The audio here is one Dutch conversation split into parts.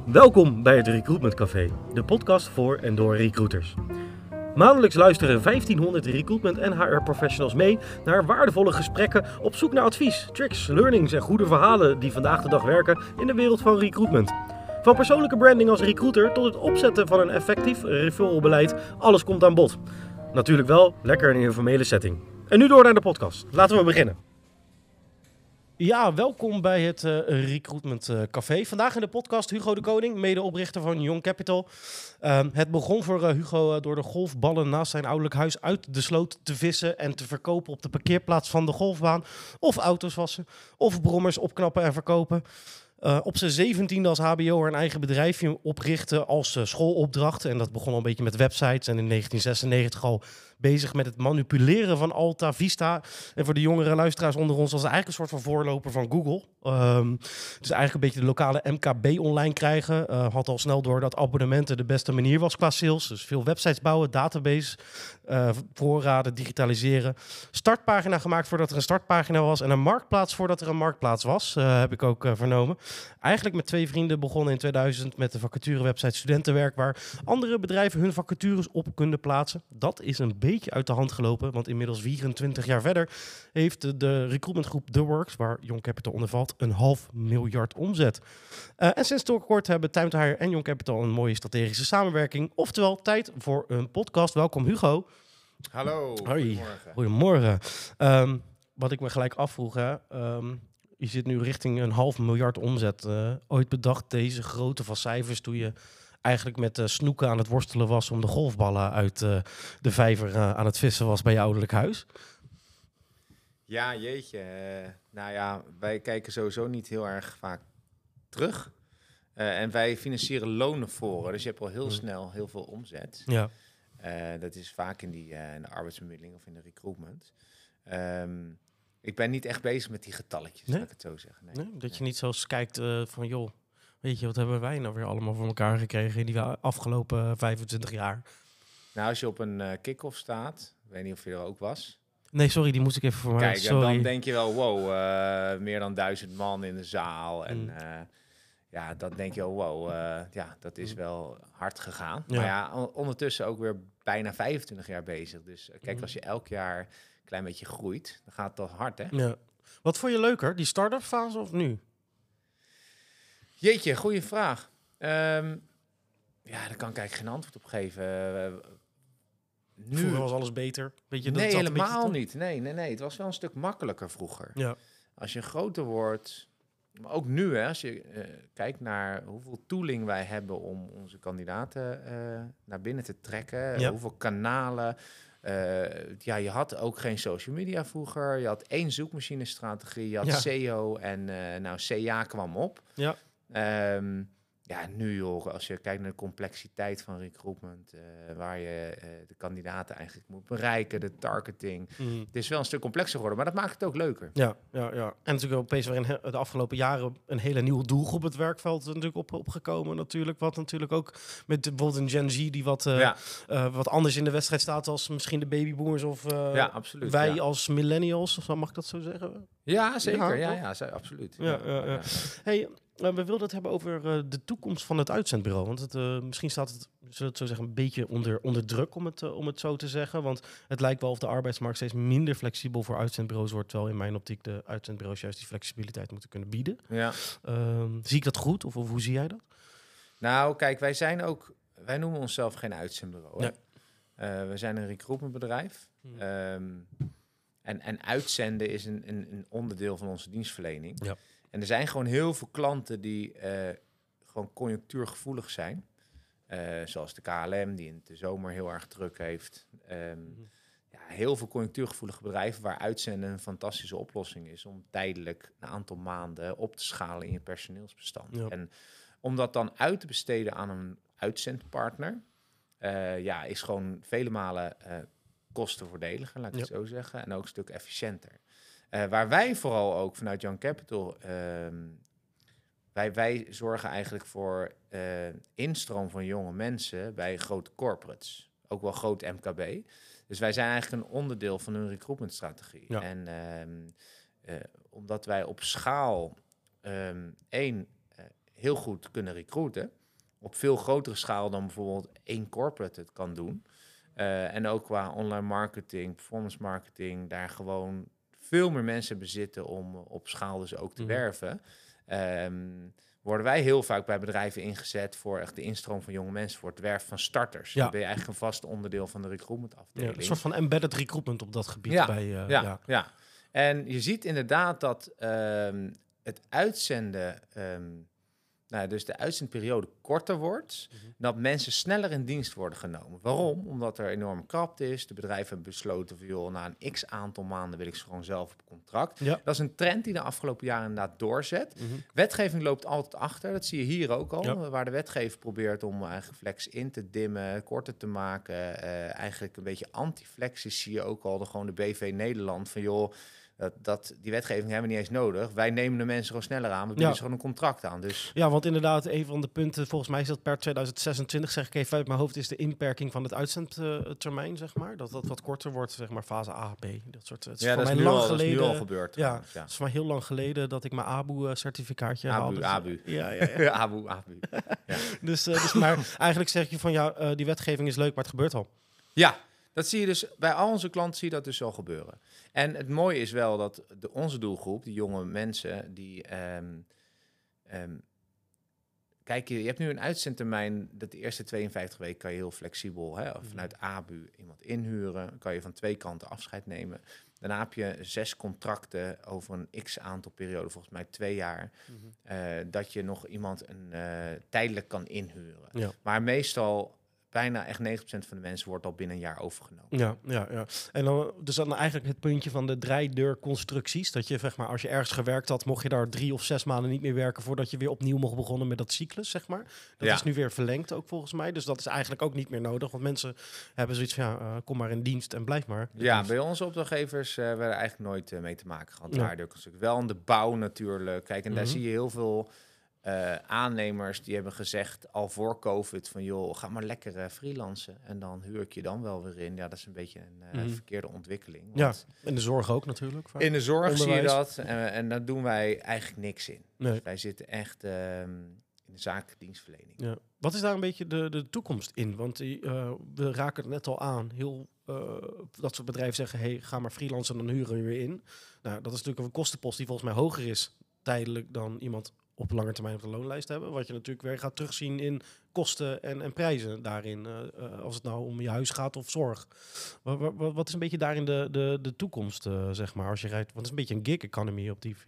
Welkom bij het Recruitment Café, de podcast voor en door recruiters. Maandelijks luisteren 1500 recruitment en HR-professionals mee naar waardevolle gesprekken op zoek naar advies, tricks, learnings en goede verhalen die vandaag de dag werken in de wereld van recruitment. Van persoonlijke branding als recruiter tot het opzetten van een effectief referralbeleid, alles komt aan bod. Natuurlijk wel lekker in een informele setting. En nu door naar de podcast. Laten we beginnen. Ja, welkom bij het Recruitment Café. Vandaag in de podcast Hugo de Koning, medeoprichter van Young Capital. Het begon voor Hugo door de golfballen naast zijn ouderlijk huis uit de sloot te vissen en te verkopen op de parkeerplaats van de golfbaan. Of auto's wassen, of brommers opknappen en verkopen. Op zijn 17e als hbo'er een eigen bedrijfje oprichten als schoolopdracht. En dat begon al een beetje met websites en in 1996 al bezig met het manipuleren van Alta Vista. En voor de jongere luisteraars onder ons was het eigenlijk een soort van voorloper van Google. Dus eigenlijk een beetje de lokale MKB online krijgen. Had al snel door dat abonnementen de beste manier was qua sales. Dus veel websites bouwen, database, voorraden, digitaliseren. Startpagina gemaakt voordat er een startpagina was. En een marktplaats voordat er een marktplaats was, heb ik ook vernomen. Eigenlijk met 2 vrienden begonnen in 2000 met de vacaturewebsite Studentenwerk, waar andere bedrijven hun vacatures op kunnen plaatsen. Dat is een beetje uit de hand gelopen, want inmiddels 24 jaar verder heeft de recruitmentgroep The Works, waar Young Capital onder valt, een $500 miljoen omzet. En sinds kort hebben Time to Hire en Young Capital een mooie strategische samenwerking. Oftewel, tijd voor een podcast. Welkom Hugo. Hallo, Hoi. goedemorgen. Goedemorgen. Wat ik me gelijk afvroeg, hè, je zit nu richting een $500 miljoen omzet. Ooit bedacht deze grootte van cijfers toen je eigenlijk met snoeken aan het worstelen was om de golfballen uit de vijver aan het vissen was bij je ouderlijk huis? Ja, jeetje. Nou ja, wij kijken sowieso niet heel erg vaak terug. En wij financieren lonenvoren, dus je hebt al heel snel heel veel omzet. Ja. Dat is vaak in de arbeidsbemiddeling of in de recruitment. Ik ben niet echt bezig met die getalletjes, Nee? laat ik het zo zeggen. Nee? Dat je niet zo eens kijkt van, joh, weet je, wat hebben wij nou weer allemaal voor elkaar gekregen in die afgelopen 25 jaar? Nou, als je op een kick-off staat, ik weet niet of je er ook was. Nee, sorry, die moest ik even voor mij. Kijk, en Sorry. dan denk je wel, wow, meer dan 1000 man in de zaal. En ja, dan denk je, wow, ja, dat is wel hard gegaan. Ja. Maar ja, ondertussen ook weer bijna 25 jaar bezig. Dus kijk, als je elk jaar een klein beetje groeit, dan gaat het toch hard, hè? Ja. Wat vond je leuker, die start-up fase of nu? Jeetje, goede vraag. Ja, daar kan ik eigenlijk geen antwoord op geven. Vroeger was alles beter. Weet je, dat Nee, zat een beetje helemaal te- niet. Nee. Het was wel een stuk makkelijker vroeger. Ja. Als je groter wordt, maar ook nu, hè, als je kijkt naar hoeveel tooling wij hebben om onze kandidaten naar binnen te trekken, Ja. hoeveel kanalen. Ja, je had ook geen social media vroeger. Je had 1 zoekmachine-strategie, je had Ja. SEO en nou, CA kwam op. Ja. Ja, nu joh, als je kijkt naar de complexiteit van recruitment, waar je de kandidaten eigenlijk moet bereiken, de targeting. Mhm. Het is wel een stuk complexer geworden, maar dat maakt het ook leuker. Ja. En natuurlijk opeens weer in de afgelopen jaren een hele nieuwe doelgroep op het werkveld natuurlijk opgekomen natuurlijk. Wat natuurlijk ook met bijvoorbeeld een Gen Z die wat anders in de wedstrijd staat als misschien de babyboomers of Ja, absoluut. wij ja. als millennials, of zo, mag ik dat zo zeggen? Ja, zeker. Ja, Ja, toch? absoluut. Ja. Hey, we wilden het hebben over de toekomst van het uitzendbureau. Want misschien staat het, zullen we het zo zeggen, een beetje onder druk om het zo te zeggen. Want het lijkt wel of de arbeidsmarkt steeds minder flexibel voor uitzendbureaus wordt. Terwijl in mijn optiek de uitzendbureaus juist die flexibiliteit moeten kunnen bieden. Ja. Zie ik dat goed? Of hoe zie jij dat? Nou, kijk, wij noemen onszelf geen uitzendbureau. Hè? We zijn een recruitmentbedrijf. En uitzenden is een onderdeel van onze dienstverlening. Ja. En er zijn gewoon heel veel klanten die gewoon conjunctuurgevoelig zijn. Zoals de KLM, die in de zomer heel erg druk heeft. Ja, heel veel conjunctuurgevoelige bedrijven waar uitzenden een fantastische oplossing is om tijdelijk een aantal maanden op te schalen in je personeelsbestand. Ja. En om dat dan uit te besteden aan een uitzendpartner, is gewoon vele malen kostenvoordeliger, laat ik het zo zeggen, en ook een stuk efficiënter. Waar wij vooral ook vanuit Young Capital, wij zorgen eigenlijk voor instroom van jonge mensen bij grote corporates, ook wel groot MKB. Dus wij zijn eigenlijk een onderdeel van hun recruitmentstrategie. Ja. En omdat wij op schaal heel goed kunnen recruiten. Op veel grotere schaal dan bijvoorbeeld één corporate het kan doen. En ook qua online marketing, performance marketing, daar gewoon veel meer mensen bezitten om op schaal dus ook te werven. Worden wij heel vaak bij bedrijven ingezet voor echt de instroom van jonge mensen, voor het werven van starters. Dan ben je eigenlijk een vast onderdeel van de recruitment afdeling. Een soort van embedded recruitment op dat gebied. Ja. En je ziet inderdaad dat het uitzenden, dus de uitzendperiode korter wordt, dat mensen sneller in dienst worden genomen. Waarom? Omdat er enorme krapte is. De bedrijven hebben besloten van, joh, na een x aantal maanden wil ik ze gewoon zelf op contract. Ja. Dat is een trend die de afgelopen jaren inderdaad doorzet. Wetgeving loopt altijd achter. Dat zie je hier ook al. Waar de wetgever probeert om eigenlijk flex in te dimmen, korter te maken. Eigenlijk een beetje anti-flex is, zie je ook al gewoon de BV Nederland van, joh, die wetgeving hebben we niet eens nodig. Wij nemen de mensen gewoon sneller aan. We bieden ze gewoon een contract aan. Dus ja, want inderdaad, een van de punten, volgens mij is dat per 2026, zeg ik even uit mijn hoofd, is de inperking van het uitzendtermijn, zeg maar. Dat wat korter wordt, zeg maar, fase A, B. Dat soort. Het is voor mij lang geleden. Dat is nu al gebeurd. Ja, het is voor mij heel lang geleden dat ik mijn ABU-certificaatje haalde. ABU. Ja. ABU. Ja. Dus maar eigenlijk zeg je van, die wetgeving is leuk, maar het gebeurt al. Ja. Dat zie je dus, bij al onze klanten zie je dat dus al gebeuren. En het mooie is wel dat onze doelgroep, die jonge mensen, die... kijk, je hebt nu een uitzendtermijn, dat de eerste 52 weken kan je heel flexibel, vanuit ABU iemand inhuren, kan je van 2 kanten afscheid nemen. Daarna heb je 6 contracten over een x aantal periode, volgens mij 2 jaar, dat je nog iemand tijdelijk kan inhuren. Ja. Maar meestal... bijna echt 90% van de mensen wordt al binnen een jaar overgenomen. Ja. En dan eigenlijk het puntje van de draaideurconstructies. Dat je, zeg maar, als je ergens gewerkt had, mocht je daar 3 of 6 maanden niet meer werken voordat je weer opnieuw mocht begonnen met dat cyclus, zeg maar. Dat is nu weer verlengd ook volgens mij. Dus dat is eigenlijk ook niet meer nodig. Want mensen hebben zoiets van, kom maar in dienst en blijf maar. Ja, bij onze opdrachtgevers werden eigenlijk nooit mee te maken gehad. Draaideurconstructie. Wel in de bouw natuurlijk. Kijk, en daar zie je heel veel... aannemers die hebben gezegd al voor COVID van, joh, ga maar lekker freelancen en dan huur ik je dan wel weer in. Ja, dat is een beetje een verkeerde ontwikkeling. Want in de zorg ook natuurlijk. In de zorg zie je dat en daar doen wij eigenlijk niks in. Nee. Dus wij zitten echt in de zakelijke dienstverlening. Ja. Wat is daar een beetje de toekomst in? Want we raken het net al aan. Dat soort bedrijven zeggen, hey, ga maar freelancen en dan huren we weer in. Nou, dat is natuurlijk een kostenpost die volgens mij hoger is tijdelijk dan iemand op lange termijn op de loonlijst hebben. Wat je natuurlijk weer gaat terugzien in kosten en prijzen daarin. Als het nou om je huis gaat of zorg. Wat is een beetje daarin de toekomst, zeg maar, als je rijdt? Want het is een beetje een gig economy op die.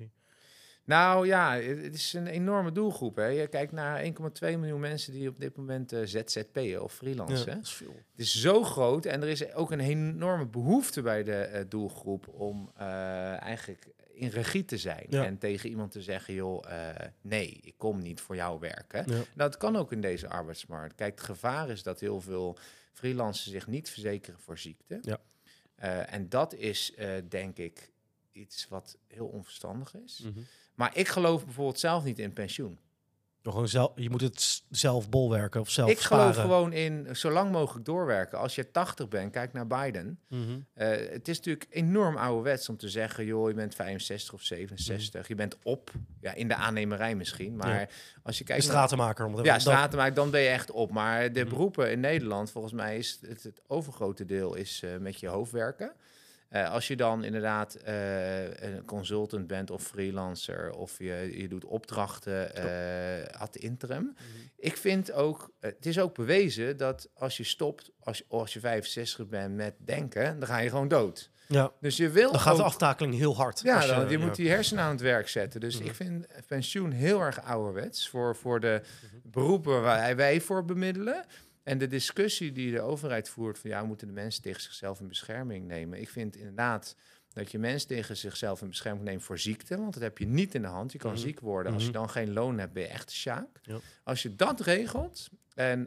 Nou ja, het is een enorme doelgroep. Hè. Je kijkt naar 1,2 miljoen mensen die op dit moment ZZP'en of freelancen. Ja, dat is veel. Het is zo groot en er is ook een enorme behoefte bij de doelgroep om eigenlijk in regie te zijn. Ja. En tegen iemand te zeggen, joh, nee, ik kom niet voor jou werken. Ja. Dat kan ook in deze arbeidsmarkt. Kijk, het gevaar is dat heel veel freelancers zich niet verzekeren voor ziekte. Ja. En dat is, denk ik, iets wat heel onverstandig is. Mm-hmm. Maar ik geloof bijvoorbeeld zelf niet in pensioen. Gewoon je moet het zelf bolwerken of zelf sparen. Geloof gewoon in zo lang mogelijk doorwerken. Als je 80 bent, kijk naar Biden. Mm-hmm. Het is natuurlijk enorm ouderwets om te zeggen, joh, je bent 65 of 67. Mm-hmm. Je bent op, in de aannemerij misschien. Maar als je kijkt de stratenmaker. Stratenmaker, dan ben je echt op. Maar de beroepen in Nederland, volgens mij is het overgrote deel is met je hoofd werken. Als je dan inderdaad een consultant bent of freelancer of je doet opdrachten ad interim. Mm-hmm. Ik vind ook, het is ook bewezen dat als je stopt, als je 65 bent met denken, dan ga je gewoon dood. Ja. Dus je wil dan gaat de aftakeling heel hard. Ja, je moet die hersenen aan het werk zetten. Dus ik vind pensioen heel erg ouderwets voor de beroepen waar wij voor bemiddelen. En de discussie die de overheid voert van moeten de mensen tegen zichzelf in bescherming nemen. Ik vind inderdaad dat je mensen tegen zichzelf in bescherming neemt voor ziekte. Want dat heb je niet in de hand. Je kan ziek worden. Als je dan geen loon hebt, ben je echt een sjaak. Ja. Als je dat regelt en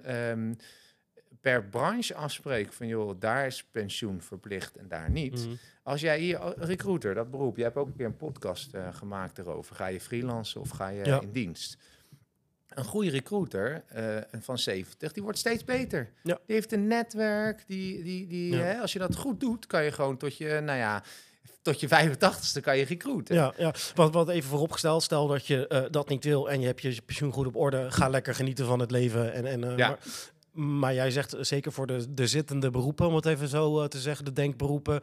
per branche afspreekt van joh, daar is pensioen verplicht en daar niet. Mm-hmm. Als jij hier, recruiter, dat beroep, je hebt ook een keer een podcast gemaakt erover. Ga je freelancen of ga je in dienst? Een goede recruiter van 70, die wordt steeds beter. Ja. Die heeft een netwerk. Als je dat goed doet, kan je gewoon tot je, tot je 85ste kan je recruiten. Ja. Wat even vooropgesteld, stel dat je dat niet wil en je hebt je pensioen goed op orde, ga lekker genieten van het leven. Maar jij zegt zeker voor de zittende beroepen, om het even zo te zeggen, de denkberoepen,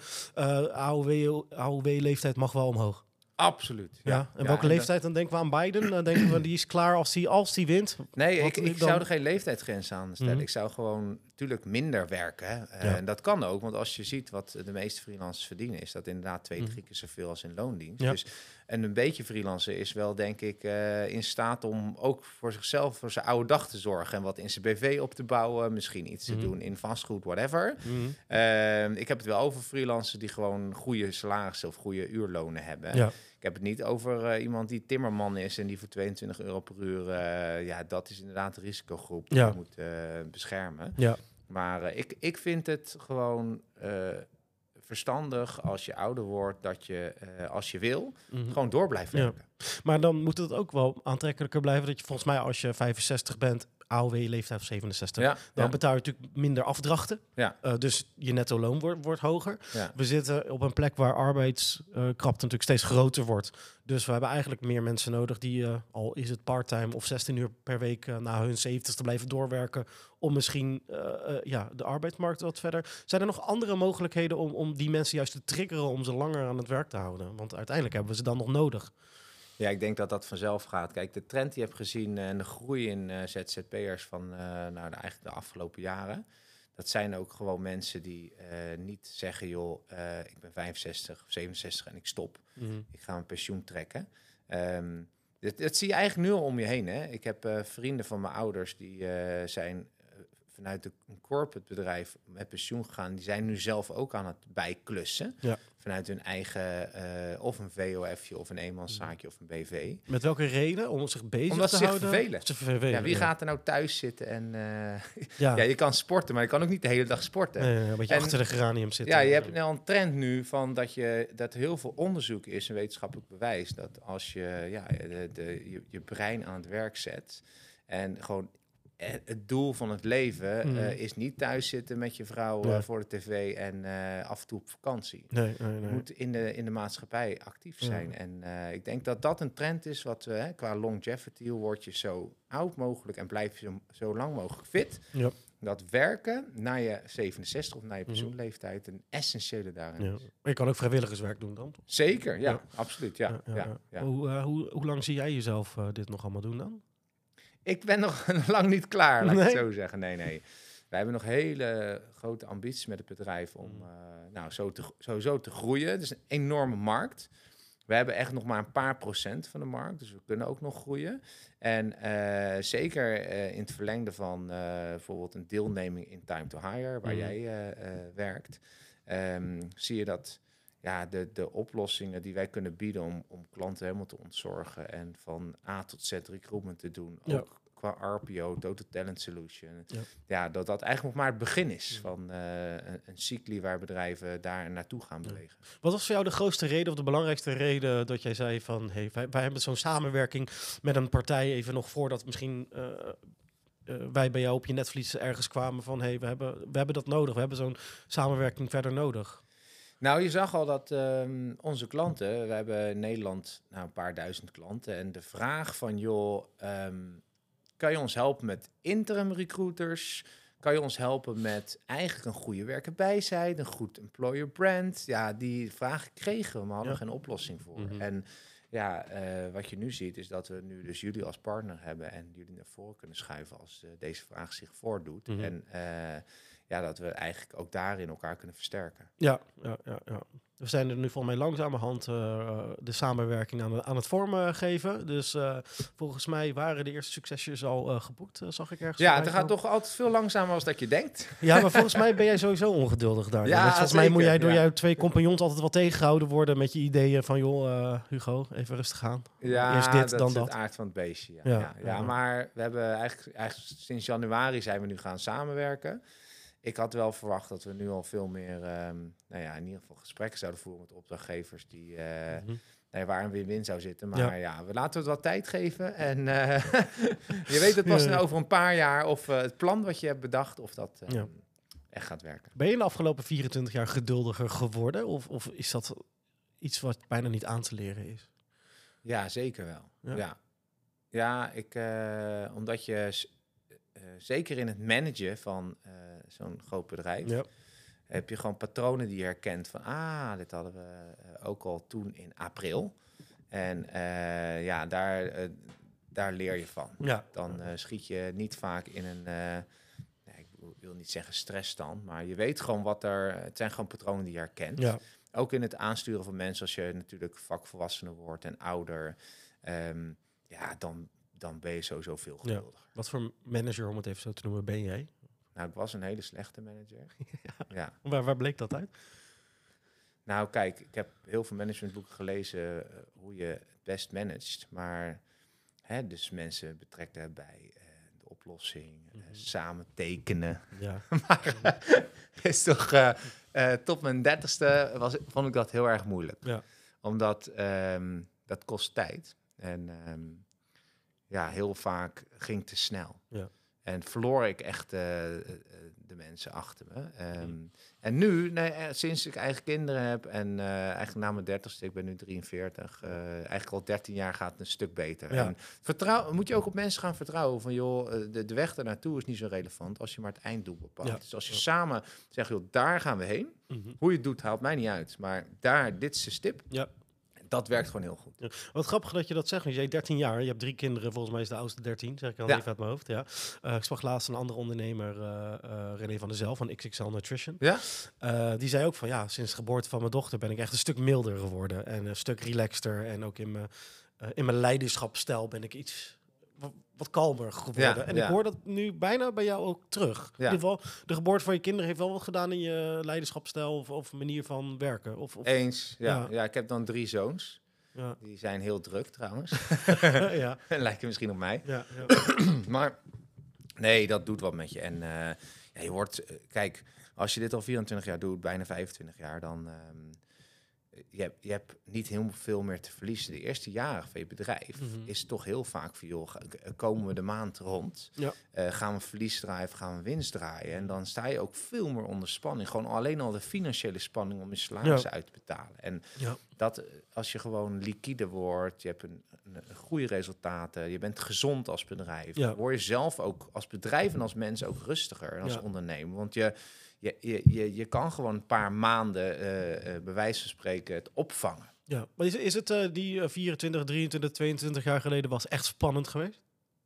AOW-leeftijd mag wel omhoog. Absoluut. Ja. En welke leeftijd dan denken we aan Biden? Dan denken we die is klaar als die wint. Nee, ik zou er geen leeftijdsgrens aan stellen. Ik zou gewoon natuurlijk minder werken. En dat kan ook, want als je ziet wat de meeste freelancers verdienen, is dat inderdaad 2-3 keer zoveel als in loondienst. Ja. Dus, en een beetje freelancer is wel, denk ik, in staat om ook voor zichzelf, voor zijn oude dag te zorgen en wat in zijn BV op te bouwen, misschien iets te doen in vastgoed, whatever. Ik heb het wel over freelancers die gewoon goede salarissen of goede uurlonen hebben. Ja. Ik heb het niet over iemand die timmerman is en die voor €22 per uur... dat is inderdaad een risicogroep die je moet beschermen. Ja. Maar ik vind het gewoon verstandig als je ouder wordt, dat je, als je wil, gewoon door blijft werken. Ja. Maar dan moet het ook wel aantrekkelijker blijven dat je volgens mij als je 65 bent, AOW-leeftijd of 67, dan betaal je natuurlijk minder afdrachten. Ja. Dus je netto loon wordt hoger. Ja. We zitten op een plek waar arbeidskrapte natuurlijk steeds groter wordt. Dus we hebben eigenlijk meer mensen nodig die, al is het parttime of 16 uur per week na hun 70ste blijven doorwerken om misschien de arbeidsmarkt wat verder. Zijn er nog andere mogelijkheden om die mensen juist te triggeren om ze langer aan het werk te houden? Want uiteindelijk hebben we ze dan nog nodig. Ja, ik denk dat dat vanzelf gaat. Kijk, de trend die je hebt gezien en de groei in ZZP'ers van eigenlijk de afgelopen jaren, dat zijn ook gewoon mensen die niet zeggen, joh, ik ben 65 of 67 en ik stop. Ik ga mijn pensioen trekken. Dat zie je eigenlijk nu al om je heen. Hè? Ik heb vrienden van mijn ouders die zijn vanuit een corporate bedrijf met pensioen gegaan. Die zijn nu zelf ook aan het bijklussen. Ja. Vanuit hun eigen of een VOF'je of een eenmanszaakje of een BV. Met welke reden? Om zich bezig Omdat te houden? Omdat ze vervelen. Wie gaat er nou thuis zitten? En je kan sporten, maar je kan ook niet de hele dag sporten. Een beetje achter de geranium zitten. Ja, je hebt nou een trend nu van dat heel veel onderzoek is, een wetenschappelijk bewijs, dat als je je brein aan het werk zet en gewoon het doel van het leven is niet thuis zitten met je vrouw voor de tv en af en toe op vakantie. Nee. Je moet in de maatschappij actief zijn. En ik denk dat dat een trend is wat we qua longevity, hoe word je zo oud mogelijk en blijf je zo lang mogelijk fit. Ja. Dat werken naar je 67 of naar je pensioenleeftijd een essentiële daarin is. Maar je kan ook vrijwilligerswerk doen dan? Zeker, ja. Absoluut. Ja. Hoe lang zie jij jezelf dit nog allemaal doen dan? Ik ben nog lang niet klaar, laat ik het zo zeggen. Nee. Wij hebben nog hele grote ambities met het bedrijf om sowieso te groeien. Het is een enorme markt. We hebben echt nog maar een paar procent van de markt, dus we kunnen ook nog groeien. En zeker in het verlengde van bijvoorbeeld een deelneming in Time to Hire, waar jij werkt, zie je dat de oplossingen die wij kunnen bieden om klanten helemaal te ontzorgen en van A tot Z recruitment te doen, ook qua RPO, Total Talent Solution, dat eigenlijk nog maar het begin is van een cycli waar bedrijven daar naartoe gaan bewegen. Wat was voor jou de grootste reden of de belangrijkste reden dat jij zei van, hey, wij hebben zo'n samenwerking met een partij, even nog voordat misschien wij bij jou op je netvlies ergens kwamen van, hey, we hebben dat nodig, we hebben zo'n samenwerking verder nodig? Nou, je zag al dat onze klanten, we hebben in Nederland een paar duizend klanten. En de vraag van, kan je ons helpen met interim recruiters? Kan je ons helpen met eigenlijk een goede werkenbijzijd, een goed employer brand? Ja, die vraag kregen we, maar hadden geen oplossing voor. En wat je nu ziet is dat we nu dus jullie als partner hebben en jullie naar voren kunnen schuiven als deze vraag zich voordoet. En dat we eigenlijk ook daarin elkaar kunnen versterken. Ja. We zijn er nu volgens mij langzamerhand de samenwerking aan het vormgeven. Dus volgens mij waren de eerste succesjes al geboekt, zag ik ergens. Ja, het gaat toch altijd veel langzamer als dat je denkt. Ja, maar volgens mij ben jij sowieso ongeduldig daar. Ja, volgens mij moet jij door jouw 2 compagnons altijd wel tegengehouden worden met je ideeën van, Hugo, even rustig aan. Ja, eerst dit, dat dan is dat. Het aard van het beestje. Ja, maar we hebben eigenlijk sinds januari zijn we nu gaan samenwerken. Ik had wel verwacht dat we nu al veel meer, in ieder geval gesprekken zouden voeren met opdrachtgevers die waar een win-win zou zitten. Maar we laten het wat tijd geven. En je weet het pas over een paar jaar of het plan wat je hebt bedacht, of dat echt gaat werken. Ben je in de afgelopen 24 jaar geduldiger geworden? Of iets wat bijna niet aan te leren is. Ja, zeker wel. Ja, omdat je zeker in het managen van zo'n groot bedrijf... heb je gewoon patronen die je herkent van... dit hadden we ook al toen in april. En daar leer je van. Ja. Dan schiet je niet vaak in een... ik wil niet zeggen stressstand, maar je weet gewoon wat er... Het zijn gewoon patronen die je herkent. Ja. Ook in het aansturen van mensen, als je natuurlijk vakvolwassener wordt en ouder... dan ben je sowieso veel geduldiger. Ja. Wat voor manager, om het even zo te noemen, ben jij? Nou, ik was een hele slechte manager. Ja. Waar bleek dat uit? Nou, kijk, ik heb heel veel managementboeken gelezen hoe je het best managt. Maar dus mensen betrekken bij de oplossing, samen tekenen. Ja. Maar is toch tot mijn 30ste vond ik dat heel erg moeilijk. Ja. Omdat dat kost tijd. En heel vaak ging het te snel. Ja. En verloor ik echt de mensen achter me. En nu, sinds ik eigen kinderen heb en eigenlijk na mijn 30ste, ik ben nu 43, eigenlijk al 13 jaar gaat het een stuk beter. Ja. En moet je ook op mensen gaan vertrouwen van joh, de weg ernaartoe is niet zo relevant als je maar het einddoel bepaalt. Ja. Dus als je samen zegt, joh, daar gaan we heen. Hoe je het doet, haalt mij niet uit. Maar dit is de stip. Ja. Dat werkt gewoon heel goed. Ja. Wat grappig dat je dat zegt. Want jij 13 jaar, je hebt 3 kinderen. Volgens mij is de oudste 13, zeg ik dan even uit mijn hoofd. Ja. Ik sprak laatst een andere ondernemer, René van der Zel van XXL Nutrition. Ja? Die zei ook van sinds de geboorte van mijn dochter ben ik echt een stuk milder geworden. En een stuk relaxter. En ook in mijn leiderschapsstijl ben ik iets wat kalmer geworden. Ja, en ik hoor dat nu bijna bij jou ook terug. Ja. In ieder geval, de geboorte van je kinderen heeft wel wat gedaan in je leiderschapsstijl of manier van werken. Eens, ja. Ik heb dan 3 zoons. Ja. Die zijn heel druk trouwens. Ja. En lijken misschien op mij. Ja. Maar nee, dat doet wat met je. En je wordt, kijk, als je dit al 24 jaar doet, bijna 25 jaar, dan... Je hebt niet heel veel meer te verliezen. De eerste jaren van je bedrijf is toch heel vaak van... joh, komen we de maand rond? Ja. Gaan we verlies draaien of gaan we winst draaien? En dan sta je ook veel meer onder spanning. Gewoon alleen al de financiële spanning om je salaris uit te betalen. En dat als je gewoon liquide wordt... je hebt een goede resultaten... je bent gezond als bedrijf... dan word je zelf ook als bedrijf en als mens ook rustiger... en als ondernemer. Want je kan gewoon een paar maanden, bij wijze van spreken, het opvangen. Ja, maar is het die 24, 23, 22 jaar geleden was echt spannend geweest?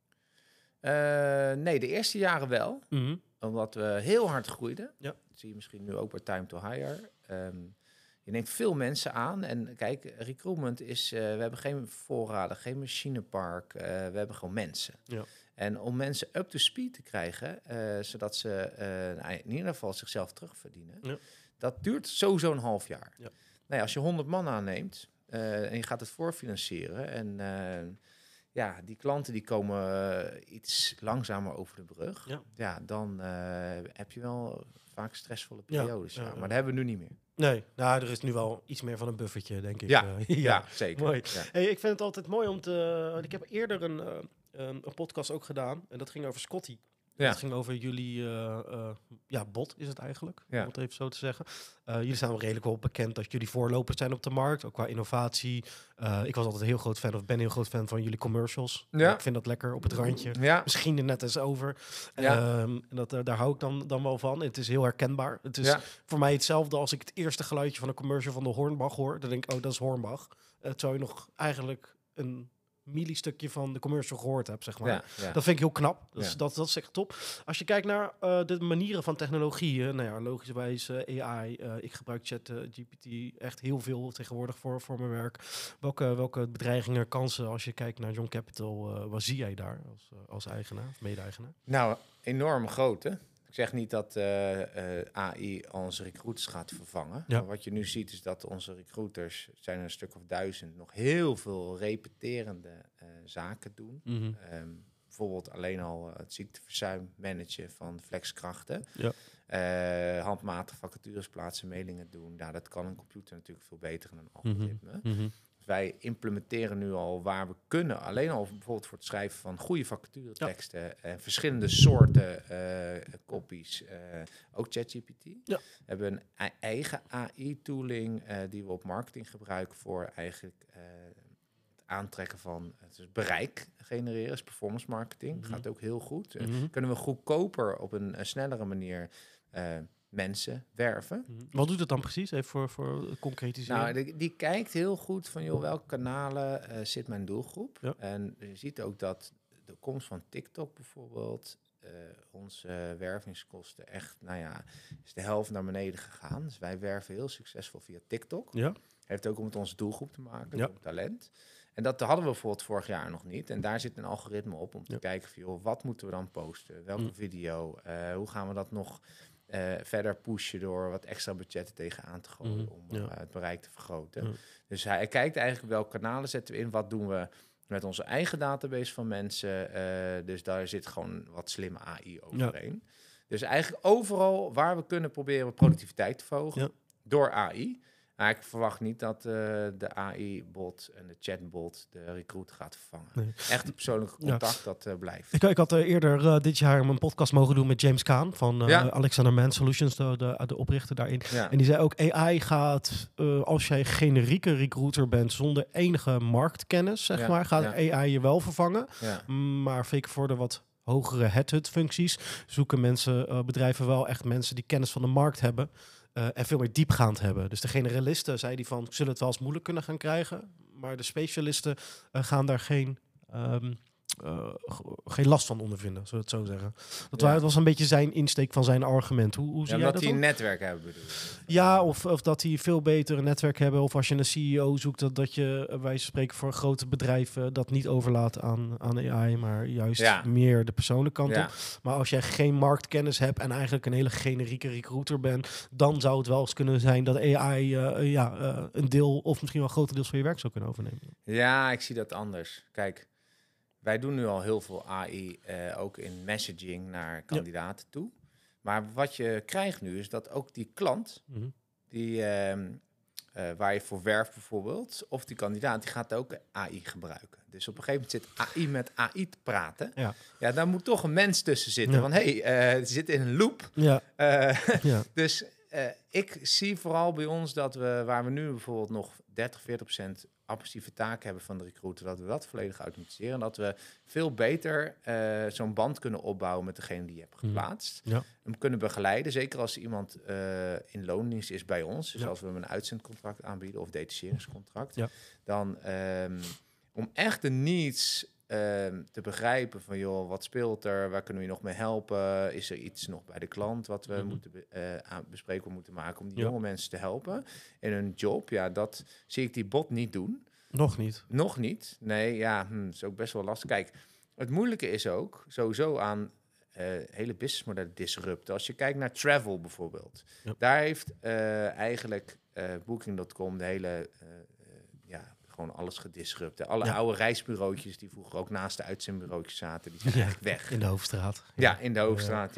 Nee, de eerste jaren wel. Omdat we heel hard groeiden. Ja. Dat zie je misschien nu ook bij Time to Hire. Je neemt veel mensen aan. En kijk, recruitment is... we hebben geen voorraden, geen machinepark. We hebben gewoon mensen. Ja. En om mensen up to speed te krijgen, zodat ze in ieder geval zichzelf terugverdienen, dat duurt sowieso een half jaar. Ja. Nou ja, als je 100 man aanneemt en je gaat het voorfinancieren en die klanten die komen iets langzamer over de brug, dan heb je wel vaak stressvolle periodes. Maar dat hebben we nu niet meer. Nee, nou, er is nu wel iets meer van een buffertje, denk ik. Ja, zeker. Mooi. Ja. Hey, ik vind het altijd mooi om te... Ik heb eerder een podcast ook gedaan. En dat ging over Scotty. Ja. Dat ging over jullie bot, is het eigenlijk. Om het even zo te zeggen. Jullie zijn wel redelijk wel bekend dat jullie voorlopers zijn op de markt. Ook qua innovatie. Ik was altijd een heel groot fan, of ben een heel groot fan van jullie commercials. Ja. Ik vind dat lekker op het randje. Ja. Misschien er net eens over. Ja. Daar hou ik dan wel van. Het is heel herkenbaar. Het is voor mij hetzelfde als ik het eerste geluidje van een commercial van de Hornbach hoor. Dan denk ik, dat is Hornbach. Terwijl je nog eigenlijk een millistukje van de commercial gehoord heb, zeg maar. Ja. Dat vind ik heel knap. Dat is echt top. Als je kijkt naar de manieren van technologieën, logischerwijs AI, ik gebruik ChatGPT echt heel veel tegenwoordig voor mijn werk. Welke bedreigingen, kansen, als je kijkt naar John Capital, wat zie jij daar als eigenaar of mede-eigenaar? Nou, enorm groot, hè? Ik zeg niet dat AI onze recruiters gaat vervangen. Ja. Maar wat je nu ziet is dat onze recruiters, het zijn er een stuk of 1000, nog heel veel repeterende zaken doen. Bijvoorbeeld alleen al het ziekteverzuim managen van flexkrachten. Ja. Handmatig vacatures plaatsen, mailingen doen. Nou, dat kan een computer natuurlijk veel beter dan een algoritme. wij implementeren nu al waar we kunnen. Alleen al bijvoorbeeld voor het schrijven van goede vacatureteksten. En verschillende soorten copies. Ook ChatGPT. Ja. We hebben een eigen AI-tooling die we op marketing gebruiken voor eigenlijk het aantrekken van dus bereik genereren. Dus performance marketing. Gaat ook heel goed. Kunnen we goedkoper op een snellere manier mensen werven. Wat doet het dan precies? Even voor concretiseren. Nou, die kijkt heel goed van, joh, welke kanalen zit mijn doelgroep? Ja. En je ziet ook dat de komst van TikTok bijvoorbeeld, onze wervingskosten echt, is de helft naar beneden gegaan. Dus wij werven heel succesvol via TikTok. Ja. Heeft ook met onze doelgroep te maken, Ja. talent. En dat hadden we bijvoorbeeld vorig jaar nog niet. En daar zit een algoritme op om te kijken van, joh, wat moeten we dan posten? Welke video? Hoe gaan we dat nog verder pushen door wat extra budgetten tegenaan te gooien om het bereik te vergroten. Dus hij kijkt eigenlijk welke kanalen zetten we in, wat doen we met onze eigen database van mensen. Dus daar zit gewoon wat slimme AI overheen. Dus eigenlijk overal waar we kunnen proberen we productiviteit te verhogen door AI. Maar ik verwacht niet dat de AI-bot en de chatbot de recruit gaat vervangen. Nee. Echt een persoonlijke contact, dat blijft. Ik had eerder dit jaar een podcast mogen doen met James Kaan van Alexander Mann Solutions, de oprichter daarin. Ja. En die zei ook, AI gaat, als jij generieke recruiter bent zonder enige marktkennis, zeg maar, gaat AI je wel vervangen. Ja. Maar zeker voor de wat hogere headhunt-functies zoeken bedrijven wel echt mensen die kennis van de markt hebben. En veel meer diepgaand hebben. Dus de generalisten, zei die van, zullen het wel eens moeilijk kunnen gaan krijgen. Maar de specialisten gaan daar geen last van ondervinden, zullen we het zo zeggen. Dat was een beetje zijn insteek van zijn argument. Hoe zie jij dat? Dat die een netwerk hebben, bedoel je? Ja, of dat die veel beter een netwerk hebben. Of als je een CEO zoekt, dat je wij spreken voor grote bedrijven dat niet overlaat aan AI, maar juist meer de persoonlijke kant op. Maar als jij geen marktkennis hebt en eigenlijk een hele generieke recruiter bent, dan zou het wel eens kunnen zijn dat AI een deel of misschien wel grotendeels van je werk zou kunnen overnemen. Ja, ik zie dat anders. Kijk, wij doen nu al heel veel AI, ook in messaging naar kandidaten toe. Maar wat je krijgt nu is dat ook die klant, die, waar je voor werft bijvoorbeeld, of die kandidaat, die gaat ook AI gebruiken. Dus op een gegeven moment zit AI met AI te praten. Ja, daar moet toch een mens tussen zitten. Want ze zit in een loop. Dus ik zie vooral bij ons dat waar we nu bijvoorbeeld nog 30-40% administratieve taken hebben van de recruiter, dat we dat volledig automatiseren. En dat we veel beter zo'n band kunnen opbouwen met degene die je hebt geplaatst. Hem kunnen begeleiden, zeker als iemand in loondienst is bij ons. Dus als we hem een uitzendcontract aanbieden of detacheringscontract. Dan om echt de needs te begrijpen van, joh, wat speelt er? Waar kunnen we je nog mee helpen? Is er iets nog bij de klant wat we moeten bespreekbaar moeten maken om die jonge mensen te helpen in hun job? Ja, dat zie ik die bot niet doen. Nog niet? Nog niet. Nee, is ook best wel lastig. Kijk, het moeilijke is ook sowieso aan hele businessmodellen disrupten. Als je kijkt naar travel bijvoorbeeld. Daar heeft eigenlijk Booking.com de hele gewoon alles gedisrupt. Alle oude reisbureautjes die vroeger ook naast de uitzendbureautjes zaten, die zijn eigenlijk weg. In de Hoofdstraat. Ja, in de Hoofdstraat,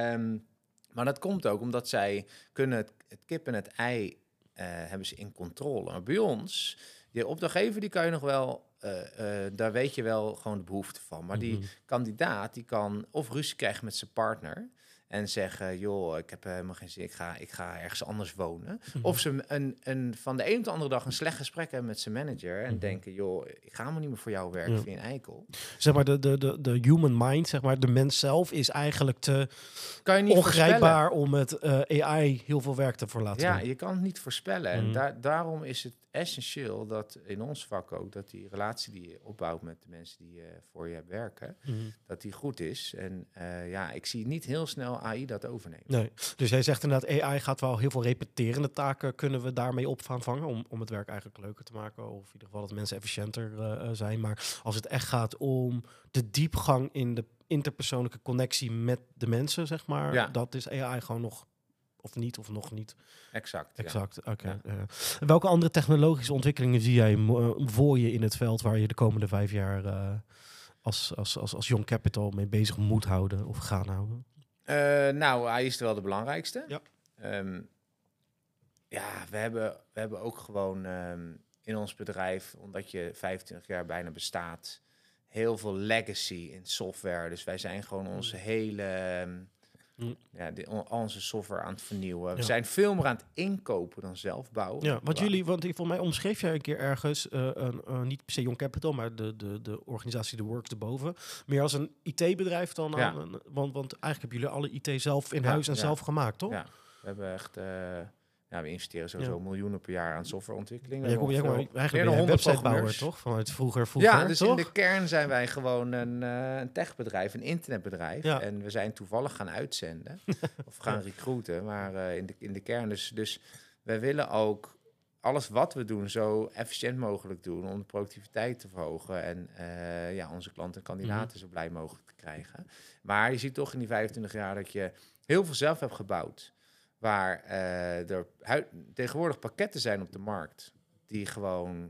maar dat komt ook omdat zij kunnen het kip en het ei hebben ze in controle. Maar bij ons, de opdrachtgever, die kan je nog wel, daar weet je wel gewoon de behoefte van. Maar die kandidaat, die kan of ruzie krijgen met zijn partner en zeggen, joh, ik heb helemaal geen zin, ik ga ergens anders wonen. Of ze van de een op de andere dag een slecht gesprek hebben met zijn manager en denken, joh, ik ga helemaal niet meer voor jou werken, vind je een eikel. Zeg maar, de human mind, zeg maar, de mens zelf is eigenlijk te ongrijpbaar voorspellen om met AI heel veel werk te laten doen. Ja, je kan het niet voorspellen. En daarom is het essentieel dat in ons vak ook, dat die relatie die je opbouwt met de mensen die voor je werken, dat die goed is. En ik zie niet heel snel AI dat overnemen. Nee. Dus jij zegt inderdaad, AI gaat wel heel veel repeterende taken, kunnen we daarmee op gaan vangen om het werk eigenlijk leuker te maken, of in ieder geval dat mensen efficiënter zijn. Maar als het echt gaat om de diepgang in de interpersoonlijke connectie met de mensen, zeg maar, dat is AI gewoon nog of niet, of nog niet. Exact. Oké. Welke andere technologische ontwikkelingen zie jij voor je in het veld waar je de komende 5 jaar als Young Capital mee bezig moet houden of gaan houden? Hij is wel de belangrijkste. Ja. We hebben ook gewoon in ons bedrijf, omdat je 25 jaar bijna bestaat, heel veel legacy in software. Dus wij zijn gewoon onze hele... onze software aan het vernieuwen. We zijn veel meer aan het inkopen dan zelf bouwen. Ja, want volgens mij omschreef jij een keer ergens, niet per se Young Capital, maar de organisatie The Works erboven, meer als een IT-bedrijf dan. Want eigenlijk hebben jullie alle IT zelf in huis en zelf gemaakt, toch? Ja, we hebben echt... we investeren sowieso miljoenen per jaar aan softwareontwikkeling. Eigenlijk een websitebouwer, toch? Vanuit vroeger. Ja, dus toch? in de kern zijn wij gewoon een techbedrijf, een internetbedrijf. Ja. En we zijn toevallig gaan uitzenden of gaan recruiten. Maar in de kern dus wij willen ook alles wat we doen zo efficiënt mogelijk doen om de productiviteit te verhogen en onze klanten en kandidaten zo blij mogelijk te krijgen. Maar je ziet toch in die 25 jaar dat je heel veel zelf hebt gebouwd. Waar er tegenwoordig pakketten zijn op de markt die gewoon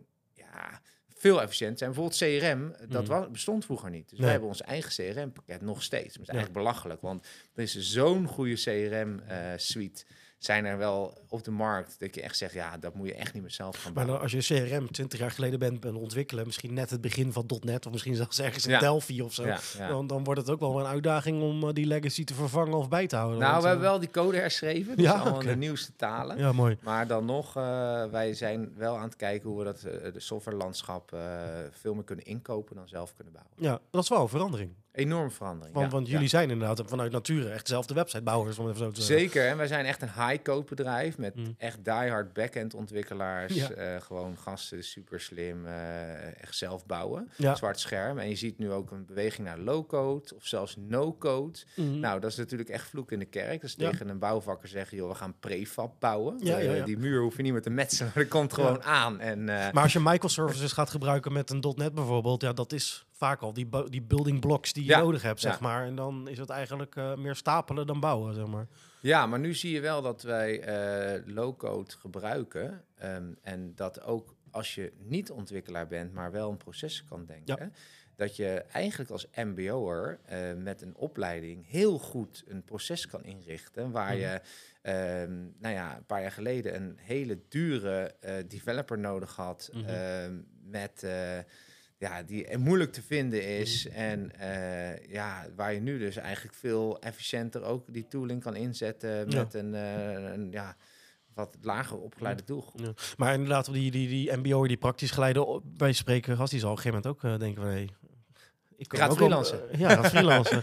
veel efficiënt zijn. Bijvoorbeeld CRM, dat bestond vroeger niet. Dus wij hebben ons eigen CRM-pakket nog steeds. Dat is eigenlijk belachelijk, want er is zo'n goede CRM-suite. Zijn er wel op de markt dat je echt zegt, dat moet je echt niet meer zelf gaan bouwen. Maar als je CRM 20 jaar geleden bent ontwikkelen, misschien net het begin van .NET of misschien zelfs ergens in Delphi of zo, dan wordt het ook wel een uitdaging om die legacy te vervangen of bij te houden. Nou, we hebben wel die code herschreven, dus allemaal in de nieuwste talen. Ja, mooi. Maar dan nog, wij zijn wel aan het kijken hoe we dat de softwarelandschap veel meer kunnen inkopen dan zelf kunnen bouwen. Ja, dat is wel een verandering. Enorme verandering. Want jullie zijn inderdaad vanuit nature echt dezelfde websitebouwers. Om even zo te Zeker, en wij zijn echt een high-code bedrijf met echt die-hard back-end ontwikkelaars. Gewoon gasten, super slim, echt zelf bouwen. Zwart scherm. En je ziet nu ook een beweging naar low-code of zelfs no-code. Nou, dat is natuurlijk echt vloek in de kerk. Dus tegen een bouwvakker zeggen, joh, we gaan prefab bouwen. Die muur hoef je niet meer te metselen, dat komt gewoon aan. Maar als je microservices gaat gebruiken met een .NET bijvoorbeeld, dat is vaak al die building blocks die je nodig hebt, zeg maar. En dan is het eigenlijk meer stapelen dan bouwen, zeg maar. Ja, maar nu zie je wel dat wij low-code gebruiken. En dat ook als je niet ontwikkelaar bent, maar wel een proces kan denken. Dat je eigenlijk als mbo'er met een opleiding heel goed een proces kan inrichten. Waar je een paar jaar geleden een hele dure developer nodig had met... die moeilijk te vinden is. En waar je nu dus eigenlijk veel efficiënter ook die tooling kan inzetten met een wat lager opgeleide doelgroep. Ja. Maar inderdaad, die mbo'er die praktisch geleide bij spreken, die zal op een gegeven moment ook denken van ik kan ook freelancen. Freelancen.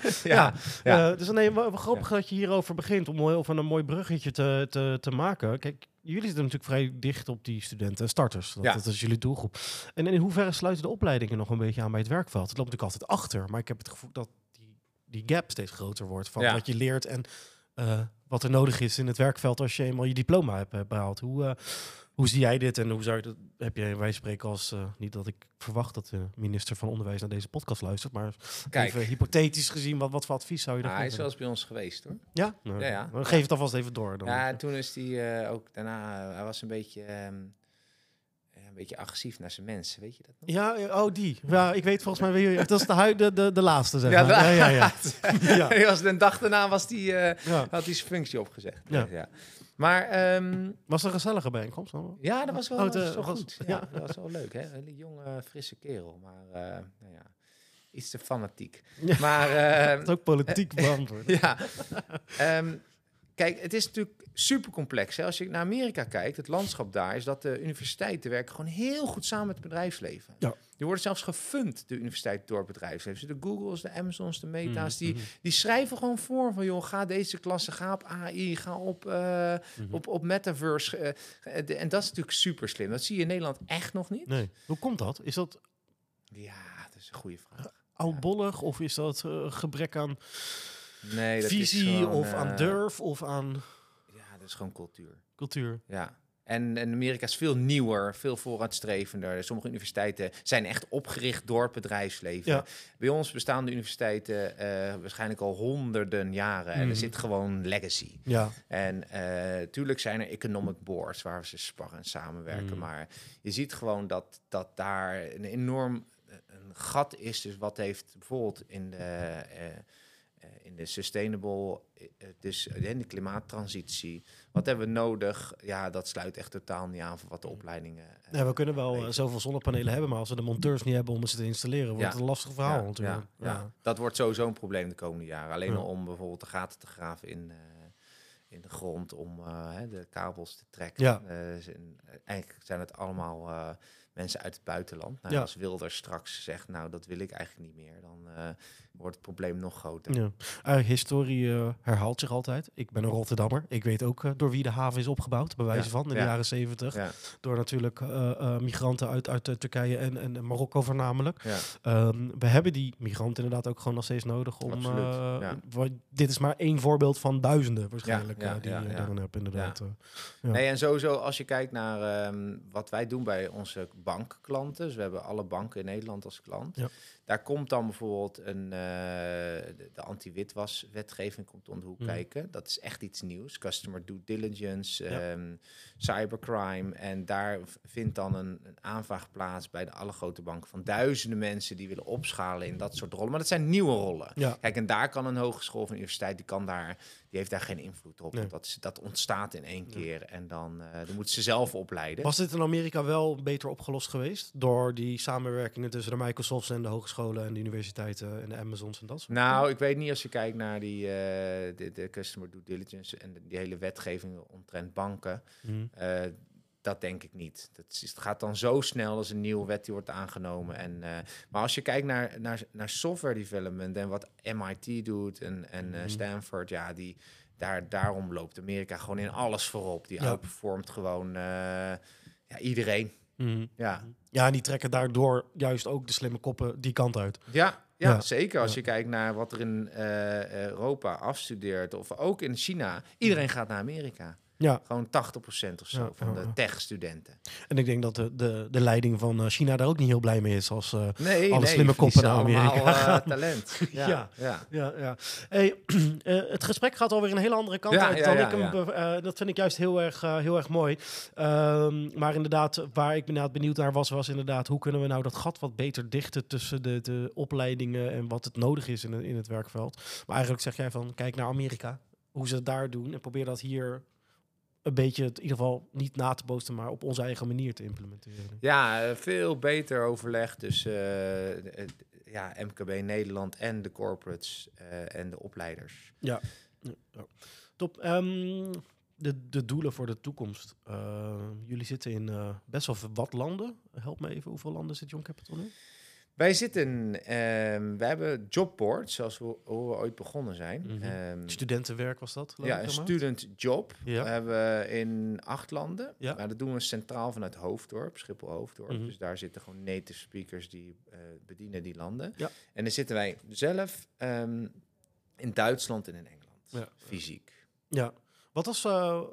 Dus wat grappig dat je hierover begint om een mooi bruggetje te maken. Kijk, jullie zitten natuurlijk vrij dicht op die studenten en starters. Dat is jullie doelgroep. En in hoeverre sluiten de opleidingen nog een beetje aan bij het werkveld? Het loopt natuurlijk altijd achter, maar ik heb het gevoel dat die gap steeds groter wordt van wat je leert en wat er nodig is in het werkveld als je eenmaal je diploma hebt behaald. Hoe zie jij dit en hoe zou je dat? Heb jij wij spreken als niet dat ik verwacht dat de minister van Onderwijs naar deze podcast luistert, maar even hypothetisch gezien, wat voor advies zou je daar hij is wel eens bij ons geweest, hoor. Ja? Dan geef het alvast even door. Dan en toen is hij ook daarna, hij was een beetje agressief naar zijn mensen, weet je dat nog? Ja, die. Ja, ik weet volgens mij, dat is de laatste, zeg maar. Ja. Hij was de dag daarna had hij zijn functie opgezegd. Ja. Maar was er een gezellige bijeenkomst? Ja, dat was wel goed. Ja, dat was wel leuk, hè? Een hele jonge, frisse kerel, maar iets te fanatiek. Ja. Maar het is ook politiek beantwoord. Kijk, het is natuurlijk super complex. Hè? Als je naar Amerika kijkt, het landschap daar is dat de universiteiten werken gewoon heel goed samen met het bedrijfsleven. Ja. Die worden zelfs gefund, de universiteit, door het bedrijfsleven. Dus de Googles, de Amazons, de Meta's, die schrijven gewoon voor van, joh, ga deze klasse, ga op AI, ga op Metaverse. En dat is natuurlijk super slim. Dat zie je in Nederland echt nog niet. Nee. Hoe komt dat? Is dat... Ja, dat is een goede vraag. Oudbollig of is dat gebrek aan... Nee, dat visie is gewoon, of aan durf of aan... Ja, dat is gewoon cultuur. Cultuur. Ja. En Amerika is veel nieuwer, veel vooruitstrevender. Sommige universiteiten zijn echt opgericht door het bedrijfsleven. Ja. Bij ons bestaan de universiteiten waarschijnlijk al honderden jaren. En er zit gewoon legacy. Ja. En tuurlijk zijn er economic boards waar ze sparren en samenwerken. Maar je ziet gewoon dat daar een enorm een gat is. Dus wat heeft bijvoorbeeld in de sustainable, dus in de klimaattransitie. Wat hebben we nodig? Ja, dat sluit echt totaal niet aan voor wat de opleidingen... we kunnen wel zoveel zonnepanelen hebben, maar als we de monteurs niet hebben om ze te installeren, wordt het een lastig verhaal natuurlijk. Ja. Dat wordt sowieso een probleem de komende jaren. Alleen al om bijvoorbeeld de gaten te graven in de grond om de kabels te trekken. Ja. Eigenlijk zijn het allemaal mensen uit het buitenland. Nou, als Wilders straks zegt, nou, dat wil ik eigenlijk niet meer, dan wordt het probleem nog groter. Ja. Historie herhaalt zich altijd. Ik ben een Rotterdammer. Ik weet ook door wie de haven is opgebouwd, bij wijze van, in de jaren 70. Ja. Door natuurlijk migranten uit Turkije en Marokko voornamelijk. Ja. We hebben die migranten inderdaad ook gewoon nog steeds nodig om... dit is maar één voorbeeld van duizenden waarschijnlijk die je daarin hebt, inderdaad. Ja. Nee, en sowieso, als je kijkt naar wat wij doen bij onze bankklanten, dus we hebben alle banken in Nederland als klant. Ja. Daar komt dan bijvoorbeeld de anti-witwaswetgeving komt om de hoek kijken. Dat is echt iets nieuws. Customer due diligence, cybercrime. En daar vindt dan een aanvraag plaats bij de alle grote banken van duizenden mensen die willen opschalen in dat soort rollen. Maar dat zijn nieuwe rollen. Ja. Kijk, en daar kan een hogeschool of een universiteit, die heeft daar geen invloed op. Nee. Dat ontstaat in één keer en dan moeten ze zelf opleiden. Was dit in Amerika wel beter opgelost geweest door die samenwerkingen tussen de Microsofts en de hogescholen en de universiteiten en de Amazons en dat soort dingen? Nou, ik weet niet, als je kijkt naar de customer due diligence en die hele wetgeving omtrent banken, dat denk ik niet. Het gaat dan zo snel als een nieuwe wet die wordt aangenomen. Maar als je kijkt naar software development en wat MIT doet en Stanford, daarom loopt Amerika gewoon in alles voorop. Die outperformt gewoon iedereen. Ja, en die trekken daardoor juist ook de slimme koppen die kant uit. Ja, zeker. Als je kijkt naar wat er in Europa afstudeert, of ook in China. Iedereen gaat naar Amerika. Ja. Gewoon 80% of zo van de tech-studenten. En ik denk dat de leiding van China daar ook niet heel blij mee is als alle slimme koppen naar Amerika gaan. Talent. Ja. Hey, het gesprek gaat alweer een hele andere kant uit dan ik hem. Dat vind ik juist heel erg mooi. Maar inderdaad, waar ik benieuwd naar was inderdaad, hoe kunnen we nou dat gat wat beter dichten tussen de opleidingen en wat het nodig is in het werkveld. Maar eigenlijk zeg jij van, kijk naar Amerika, hoe ze het daar doen en probeer dat hier een beetje, in ieder geval niet na te bootsen, maar op onze eigen manier te implementeren. Ja, veel beter overleg tussen MKB Nederland en de corporates en de opleiders. Ja. Top. De doelen voor de toekomst. Jullie zitten in best wel wat landen. Help me even, hoeveel landen zit Young Capital nu? Wij we hebben jobboards, zoals we ooit begonnen zijn. Studentenwerk was dat? Ja, een student job. Ja. We hebben in 8 landen. Ja. Maar dat doen we centraal vanuit Hoofddorp, Schiphol-Hoofddorp. Dus daar zitten gewoon native speakers die bedienen die landen. Ja. En dan zitten wij zelf in Duitsland en in Engeland, fysiek. Ja. Wat was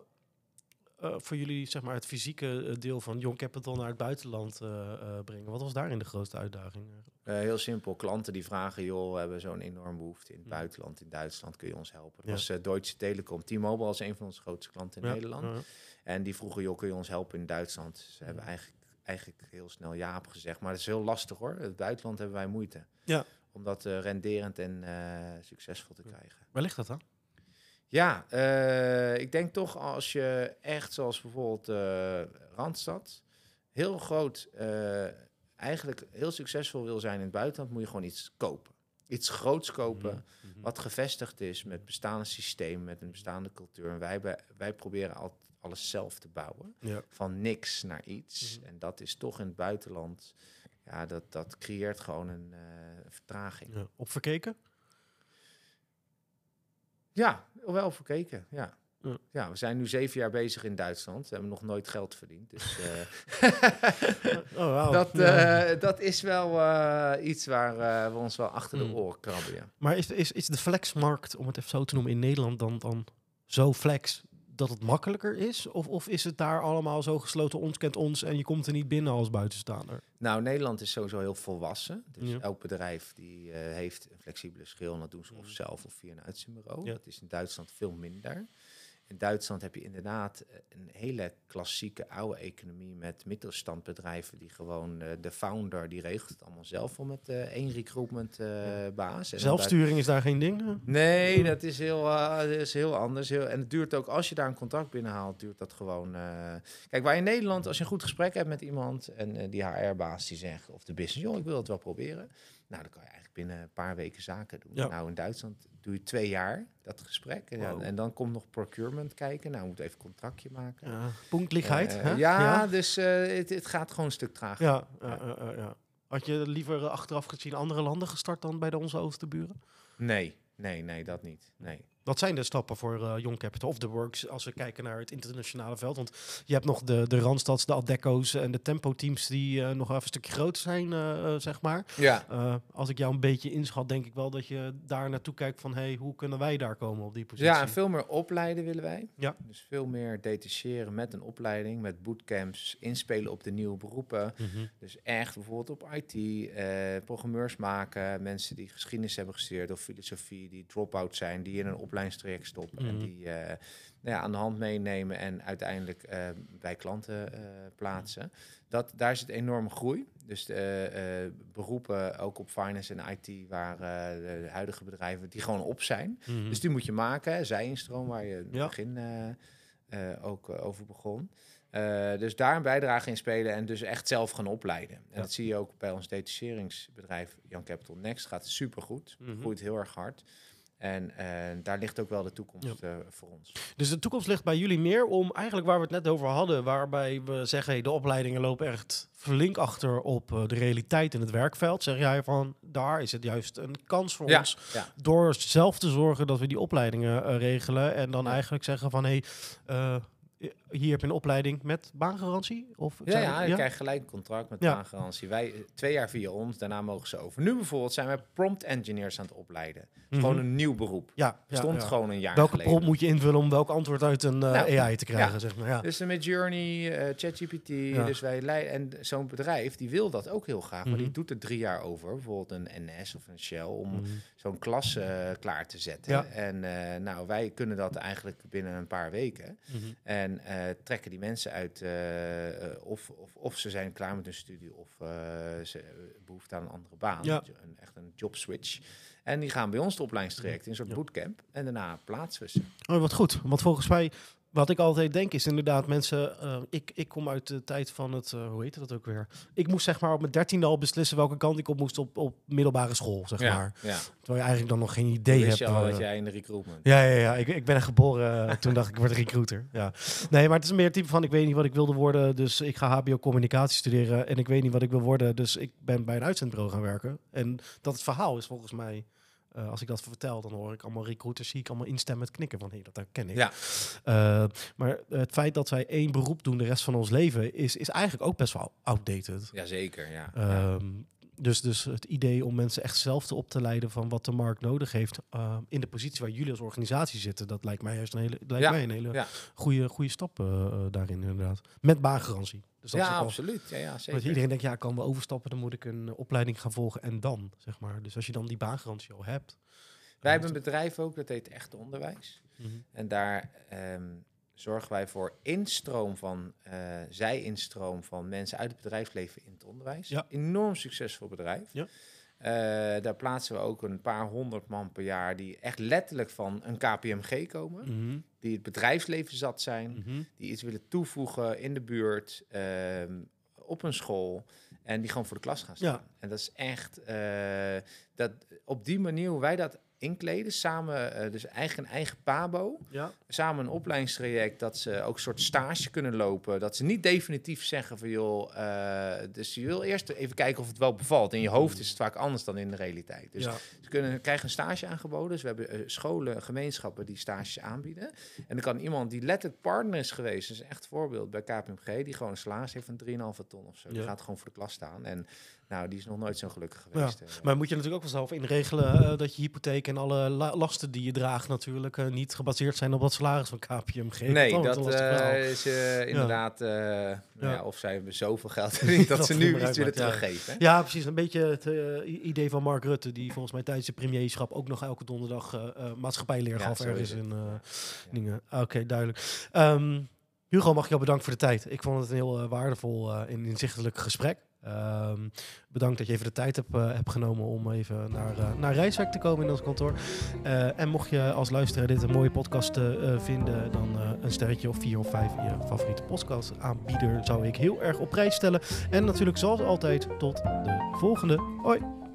voor jullie, zeg maar, het fysieke deel van Young Capital naar het buitenland brengen? Wat was daarin de grootste uitdaging? Heel simpel. Klanten die vragen, joh, we hebben zo'n enorm behoefte in het buitenland. In Duitsland kun je ons helpen. Dat was Deutsche Telekom. T-Mobile was een van onze grootste klanten in Nederland. Ja. En die vroegen, joh, kun je ons helpen in Duitsland? Ze hebben eigenlijk heel snel ja op gezegd. Maar het is heel lastig, hoor. In het buitenland hebben wij moeite. Ja. Om dat renderend en succesvol te krijgen. Waar ligt dat dan? Ja, ik denk toch als je echt, zoals bijvoorbeeld Randstad, heel groot, eigenlijk heel succesvol wil zijn in het buitenland, moet je gewoon iets kopen. Iets groots kopen, wat gevestigd is met bestaande systeem, met een bestaande cultuur. En wij proberen altijd alles zelf te bouwen, van niks naar iets. En dat is toch in het buitenland, dat creëert gewoon een vertraging. Ja. Op verkeken? Ja, wel verkeken, ja. Ja, we zijn nu 7 jaar bezig in Duitsland. We hebben nog nooit geld verdiend. Dus dat is wel iets waar we ons wel achter de oren krabben. Ja. Maar is de flexmarkt, om het even zo te noemen, in Nederland dan zo flex dat het makkelijker is? Of is het daar allemaal zo gesloten, ons kent ons en je komt er niet binnen als buitenstaander? Nou, Nederland is sowieso heel volwassen. Dus elk bedrijf die heeft een flexibele schil. En dat doen ze of zelf of via een uitzendbureau. Ja. Dat is in Duitsland veel minder. In Duitsland heb je inderdaad een hele klassieke oude economie met middelstandbedrijven die gewoon de founder die regelt het allemaal zelf wel met één recruitment baas. En Zelfsturing is daar geen ding? Nee, dat is heel anders. En het duurt ook, als je daar een contract binnenhaalt, duurt dat gewoon... Kijk, waar in Nederland, als je een goed gesprek hebt met iemand en die HR-baas die zegt, of de business, joh, ik wil het wel proberen. Nou, dan kan je eigenlijk binnen een paar weken zaken doen. Ja. Nou, in Duitsland doe je 2 jaar dat gesprek. Wow. En dan komt nog procurement kijken. Nou, we moeten even een contractje maken. Punktelijkheid. Hè? Ja, dus het gaat gewoon een stuk trager. Ja. Had je liever achteraf gezien andere landen gestart dan bij onze oosterburen? Nee, dat niet. Nee. Wat zijn de stappen voor Young Capital of The Works als we kijken naar het internationale veld? Want je hebt nog de Randstads, de Adecco's en de tempo-teams die nog even een stukje groter zijn, zeg maar. Ja. Als ik jou een beetje inschat, denk ik wel dat je daar naartoe kijkt van, hey, hoe kunnen wij daar komen op die positie? Ja, en veel meer opleiden willen wij. Ja. Dus veel meer detacheren met een opleiding, met bootcamps, inspelen op de nieuwe beroepen. Mm-hmm. Dus echt bijvoorbeeld op IT, programmeurs maken, mensen die geschiedenis hebben gestudeerd of filosofie, die drop-out zijn, die in een opleidingstraject stoppen en die aan de hand meenemen en uiteindelijk bij klanten plaatsen. Daar zit enorme groei. Dus beroepen, ook op finance en IT, waar de huidige bedrijven die gewoon op zijn. Mm-hmm. Dus die moet je maken, zij-instroom, waar je in het begin ook over begon. Dus daar een bijdrage in spelen en dus echt zelf gaan opleiden. En dat zie je ook bij ons detacheringsbedrijf Young Capital Next. Gaat supergoed, groeit heel erg hard. En daar ligt ook wel de toekomst voor ons. Dus de toekomst ligt bij jullie meer om eigenlijk waar we het net over hadden, waarbij we zeggen, hey, de opleidingen lopen echt flink achter op de realiteit in het werkveld. Zeg jij van, daar is het juist een kans voor ons door zelf te zorgen dat we die opleidingen regelen en dan eigenlijk zeggen van, hey, hier heb je een opleiding met baangarantie? Of je krijgt gelijk een contract met baangarantie. Wij 2 jaar via ons, daarna mogen ze over. Nu bijvoorbeeld zijn wij prompt engineers aan het opleiden. Gewoon een nieuw beroep. Stond gewoon een jaar welke geleden. prompt moet je invullen om welk antwoord uit een AI te krijgen? Zeg maar. Ja. Dus met Journey, ChatGPT, dus en zo'n bedrijf die wil dat ook heel graag, maar die doet er 3 jaar over. Bijvoorbeeld een NS of een Shell om zo'n klas klaar te zetten. Ja. En wij kunnen dat eigenlijk binnen een paar weken. En trekken die mensen uit of ze zijn klaar met hun studie of ze behoefte aan een andere baan. Ja. Echt een job switch. En die gaan bij ons de opleidingstraject in een soort bootcamp. En daarna plaatsen we ze. Oh, wat goed. Want volgens mij, wat ik altijd denk is inderdaad mensen... Ik kom uit de tijd van het... hoe heette dat ook weer? Ik moest zeg maar op mijn 13e al beslissen welke kant ik op moest op middelbare school, zeg maar. Ja. Terwijl je eigenlijk dan nog geen idee hebt. Wist je al dat jij in de recruitment... Ja. Ik ben er geboren. Toen dacht ik word recruiter. Ja. Nee, maar het is meer type van ik weet niet wat ik wilde worden. Dus ik ga HBO communicatie studeren. En ik weet niet wat ik wil worden. Dus ik ben bij een uitzendbureau gaan werken. En dat het verhaal is volgens mij... als ik dat vertel, dan hoor ik allemaal recruiters, zie ik allemaal instemmen met knikken van, hé, dat herken ik. Ja. Maar het feit dat wij 1 beroep doen de rest van ons leven, is eigenlijk ook best wel outdated. Jazeker, ja. Dus het idee om mensen echt zelf op te leiden van wat de markt nodig heeft in de positie waar jullie als organisatie zitten, dat lijkt mij juist een hele goede stap daarin inderdaad. Met baangarantie. Dus dat is absoluut. Ja, zeker. Want iedereen denkt, ik kan wel overstappen, dan moet ik een opleiding gaan volgen en dan, zeg maar. Dus als je dan die baangarantie al hebt. Wij hebben een bedrijf ook, dat heet Echt Onderwijs. En daar zorgen wij voor zij-instroom van mensen uit het bedrijfsleven in het onderwijs. Ja. Enorm succesvol bedrijf. Ja. Daar plaatsen we ook een paar 100 man per jaar die echt letterlijk van een KPMG komen. Die het bedrijfsleven zat zijn, die iets willen toevoegen in de buurt, op een school en die gewoon voor de klas gaan staan. Ja. En dat is echt, dat op die manier hoe wij dat inkleden, samen dus eigen pabo, samen een opleidingstraject, dat ze ook een soort stage kunnen lopen, dat ze niet definitief zeggen van joh, dus je wil eerst even kijken of het wel bevalt. In je hoofd is het vaak anders dan in de realiteit. Dus ze krijgen een stage aangeboden. Dus we hebben scholen, gemeenschappen die stages aanbieden. En dan kan iemand die letterlijk partner is geweest, dat is echt een voorbeeld bij KPMG, die gewoon een salaris heeft van 3,5 ton of zo. Die gaat gewoon voor de klas staan. En Nou, die is nog nooit zo gelukkig geweest. Maar moet je natuurlijk ook wel zelf inregelen dat je hypotheek en alle lasten die je draagt natuurlijk niet gebaseerd zijn op dat salaris van KPMG. Nee, dat is inderdaad... of zij hebben zoveel geld dat ze nu iets willen teruggeven. Hè? Ja, precies. Een beetje het idee van Mark Rutte, die volgens mij tijdens de premierschap ook nog elke donderdag maatschappijleer gaf ergens in dingen. Oké, duidelijk. Hugo, mag ik jou bedanken voor de tijd. Ik vond het een heel waardevol en inzichtelijk gesprek. Bedankt dat je even de tijd hebt genomen om even naar Rijswijk te komen in ons kantoor. En mocht je als luisteraar dit een mooie podcast vinden, dan een sterretje of 4 of 5 in je favoriete podcast aanbieder zou ik heel erg op prijs stellen. En natuurlijk zoals altijd tot de volgende. Hoi!